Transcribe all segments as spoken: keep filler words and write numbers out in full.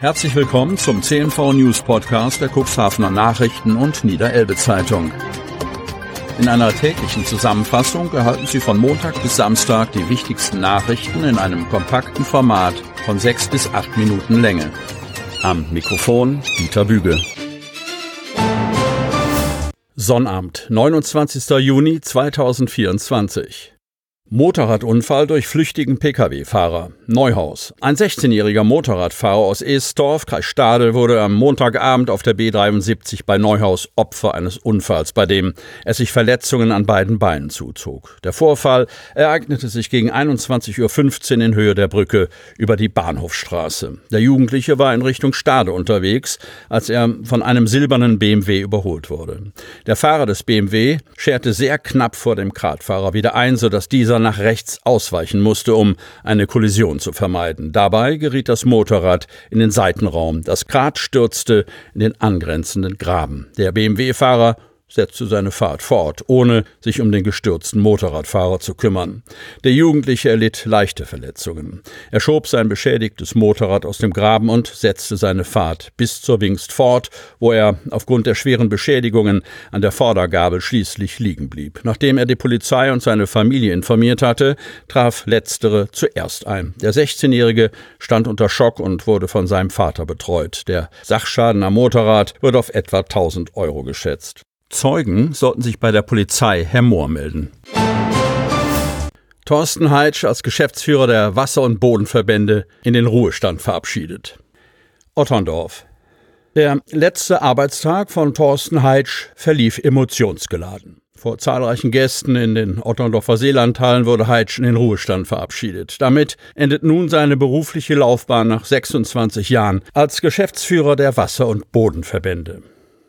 Herzlich willkommen zum C N V News Podcast der Cuxhavener Nachrichten und Niederelbe Zeitung. In einer täglichen Zusammenfassung erhalten Sie von Montag bis Samstag die wichtigsten Nachrichten in einem kompakten Format von sechs bis acht Minuten Länge. Am Mikrofon Dieter Büge. Sonnabend, neunundzwanzigster Juni zweitausendvierundzwanzig. Motorradunfall durch flüchtigen Pkw-Fahrer. Neuhaus. Ein sechzehnjähriger Motorradfahrer aus Eesdorf, Kreis Stade, wurde am Montagabend auf der B dreiundsiebzig bei Neuhaus Opfer eines Unfalls, bei dem er sich Verletzungen an beiden Beinen zuzog. Der Vorfall ereignete sich gegen einundzwanzig Uhr fünfzehn in Höhe der Brücke über die Bahnhofstraße. Der Jugendliche war in Richtung Stade unterwegs, als er von einem silbernen B M W überholt wurde. Der Fahrer des B M W scherte sehr knapp vor dem Kratfahrer wieder ein, sodass dieser nach rechts ausweichen musste, um eine Kollision zu vermeiden. Dabei geriet das Motorrad in den Seitenraum. Das Krat stürzte in den angrenzenden Graben. Der B M W-Fahrer setzte seine Fahrt fort, ohne sich um den gestürzten Motorradfahrer zu kümmern. Der Jugendliche erlitt leichte Verletzungen. Er schob sein beschädigtes Motorrad aus dem Graben und setzte seine Fahrt bis zur Wingst fort, wo er aufgrund der schweren Beschädigungen an der Vordergabel schließlich liegen blieb. Nachdem er die Polizei und seine Familie informiert hatte, traf letztere zuerst ein. Der sechzehnjährige stand unter Schock und wurde von seinem Vater betreut. Der Sachschaden am Motorrad wird auf etwa tausend Euro geschätzt. Zeugen sollten sich bei der Polizei Herr Mohr melden. Thorsten Heitsch als Geschäftsführer der Wasser- und Bodenverbände in den Ruhestand verabschiedet. Otterndorf. Der letzte Arbeitstag von Thorsten Heitsch verlief emotionsgeladen. Vor zahlreichen Gästen in den Otterndorfer Seelandhallen wurde Heitsch in den Ruhestand verabschiedet. Damit endet nun seine berufliche Laufbahn nach sechsundzwanzig Jahren als Geschäftsführer der Wasser- und Bodenverbände.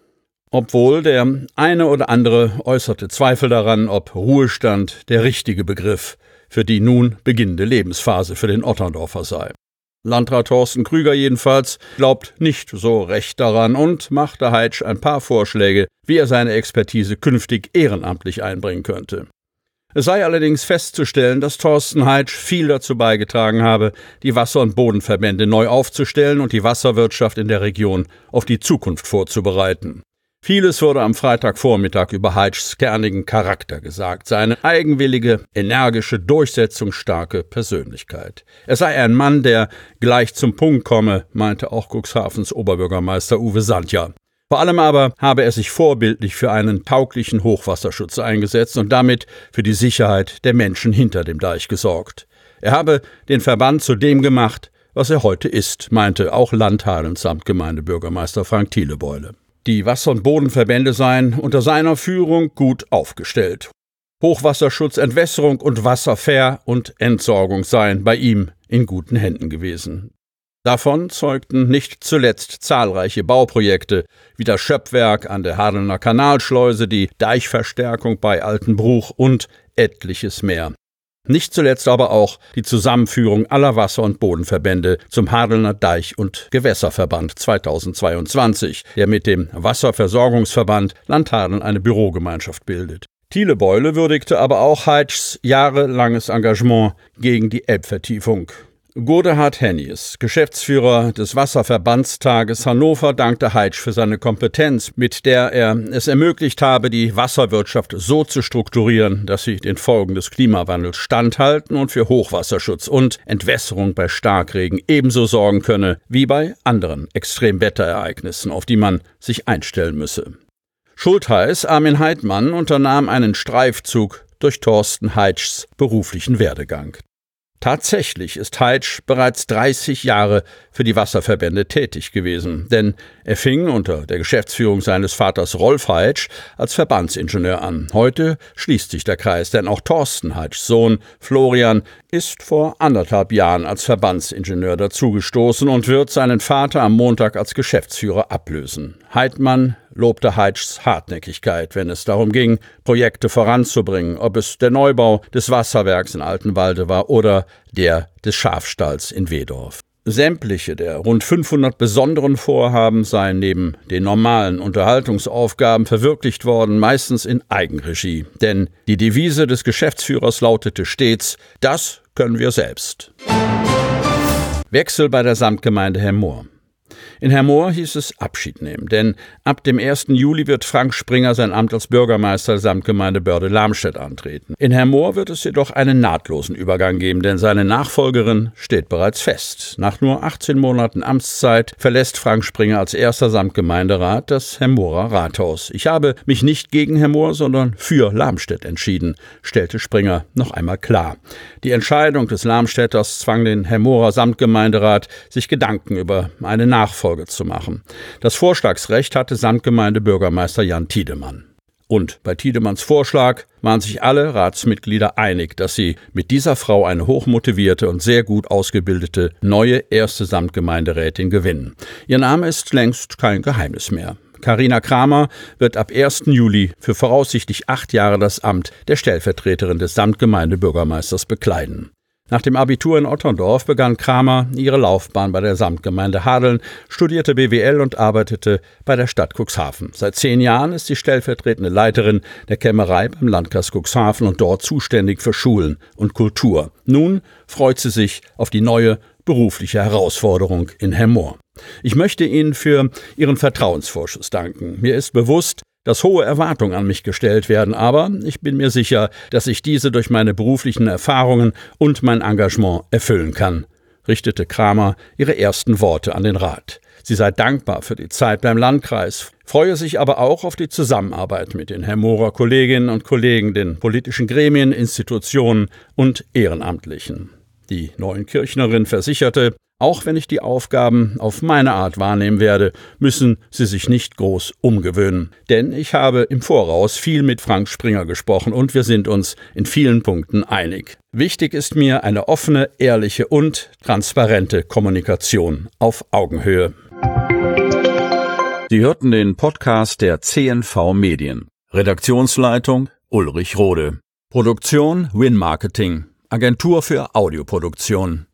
Obwohl der eine oder andere äußerte Zweifel daran, ob Ruhestand der richtige Begriff für die nun beginnende Lebensphase für den Otterndorfer sei. Landrat Thorsten Krüger jedenfalls glaubt nicht so recht daran und machte Heitsch ein paar Vorschläge, wie er seine Expertise künftig ehrenamtlich einbringen könnte. Es sei allerdings festzustellen, dass Thorsten Heitsch viel dazu beigetragen habe, die Wasser- und Bodenverbände neu aufzustellen und die Wasserwirtschaft in der Region auf die Zukunft vorzubereiten. Vieles wurde am Freitagvormittag über Heitschs kernigen Charakter gesagt, seine eigenwillige, energische, durchsetzungsstarke Persönlichkeit. Er sei ein Mann, der gleich zum Punkt komme, meinte auch Cuxhavens Oberbürgermeister Uwe Sandja. Vor allem aber habe er sich vorbildlich für einen tauglichen Hochwasserschutz eingesetzt und damit für die Sicherheit der Menschen hinter dem Deich gesorgt. Er habe den Verband zu dem gemacht, was er heute ist, meinte auch Landhadeln samt Gemeindebürgermeister Frank Thielebeule. Die Wasser- und Bodenverbände seien unter seiner Führung gut aufgestellt. Hochwasserschutz, Entwässerung und Wasserver- und Entsorgung seien bei ihm in guten Händen gewesen. Davon zeugten nicht zuletzt zahlreiche Bauprojekte wie das Schöppwerk an der Hadelner Kanalschleuse, die Deichverstärkung bei Altenbruch und etliches mehr. Nicht zuletzt aber auch die Zusammenführung aller Wasser- und Bodenverbände zum Hadelner Deich- und Gewässerverband zweitausendzweiundzwanzig, der mit dem Wasserversorgungsverband Landhadeln eine Bürogemeinschaft bildet. Thielebeule würdigte aber auch Heitschs jahrelanges Engagement gegen die Elbvertiefung. Godehard Hennies, Geschäftsführer des Wasserverbandstages Hannover, dankte Heitsch für seine Kompetenz, mit der er es ermöglicht habe, die Wasserwirtschaft so zu strukturieren, dass sie den Folgen des Klimawandels standhalten und für Hochwasserschutz und Entwässerung bei Starkregen ebenso sorgen könne wie bei anderen Extremwetterereignissen, auf die man sich einstellen müsse. Schultheiß Armin Heidmann unternahm einen Streifzug durch Thorsten Heitschs beruflichen Werdegang. Tatsächlich ist Heitsch bereits dreißig Jahre für die Wasserverbände tätig gewesen, denn er fing unter der Geschäftsführung seines Vaters Rolf Heitsch als Verbandsingenieur an. Heute schließt sich der Kreis, denn auch Thorsten Heitschs Sohn Florian ist vor anderthalb Jahren als Verbandsingenieur dazugestoßen und wird seinen Vater am Montag als Geschäftsführer ablösen. Heidmann lobte Heitschs Hartnäckigkeit, wenn es darum ging, Projekte voranzubringen, ob es der Neubau des Wasserwerks in Altenwalde war oder der des Schafstalls in Wedorf. Sämtliche der rund fünfhundert besonderen Vorhaben seien neben den normalen Unterhaltungsaufgaben verwirklicht worden, meistens in Eigenregie. Denn die Devise des Geschäftsführers lautete stets: Das können wir selbst. Wechsel bei der Samtgemeinde Hermoor. In Hermoor hieß es Abschied nehmen, denn ab dem ersten Juli wird Frank Springer sein Amt als Bürgermeister der Samtgemeinde Börde-Lamstedt antreten. In Hermoor wird es jedoch einen nahtlosen Übergang geben, denn seine Nachfolgerin steht bereits fest. Nach nur achtzehn Monaten Amtszeit verlässt Frank Springer als erster Samtgemeinderat das Hermoorer Rathaus. Ich habe mich nicht gegen Hermoor, sondern für Lamstedt entschieden, stellte Springer noch einmal klar. Die Entscheidung des Lamstädters zwang den Hermoorer Samtgemeinderat, sich Gedanken über eine Nachfolge zu machen. Das Vorschlagsrecht hatte Samtgemeindebürgermeister Jan Tiedemann. Und bei Tiedemanns Vorschlag waren sich alle Ratsmitglieder einig, dass sie mit dieser Frau eine hochmotivierte und sehr gut ausgebildete neue erste Samtgemeinderätin gewinnen. Ihr Name ist längst kein Geheimnis mehr. Carina Kramer wird ab ersten Juli für voraussichtlich acht Jahre das Amt der Stellvertreterin des Samtgemeindebürgermeisters bekleiden. Nach dem Abitur in Otterndorf begann Kramer ihre Laufbahn bei der Samtgemeinde Hadeln, studierte B W L und arbeitete bei der Stadt Cuxhaven. Seit zehn Jahren ist sie stellvertretende Leiterin der Kämmerei beim Landkreis Cuxhaven und dort zuständig für Schulen und Kultur. Nun freut sie sich auf die neue berufliche Herausforderung in Hermoor. Ich möchte Ihnen für Ihren Vertrauensvorschuss danken. Mir ist bewusst, dass hohe Erwartungen an mich gestellt werden, aber ich bin mir sicher, dass ich diese durch meine beruflichen Erfahrungen und mein Engagement erfüllen kann, richtete Kramer ihre ersten Worte an den Rat. Sie sei dankbar für die Zeit beim Landkreis, freue sich aber auch auf die Zusammenarbeit mit den Hermoorer Kolleginnen und Kollegen, den politischen Gremien, Institutionen und Ehrenamtlichen. Die Neuenkirchnerin versicherte, auch wenn ich die Aufgaben auf meine Art wahrnehmen werde, müssen Sie sich nicht groß umgewöhnen. Denn ich habe im Voraus viel mit Frank Springer gesprochen und wir sind uns in vielen Punkten einig. Wichtig ist mir eine offene, ehrliche und transparente Kommunikation auf Augenhöhe. Sie hörten den Podcast der C N V Medien. Redaktionsleitung Ulrich Rode. Produktion Win Marketing, Agentur für Audioproduktion.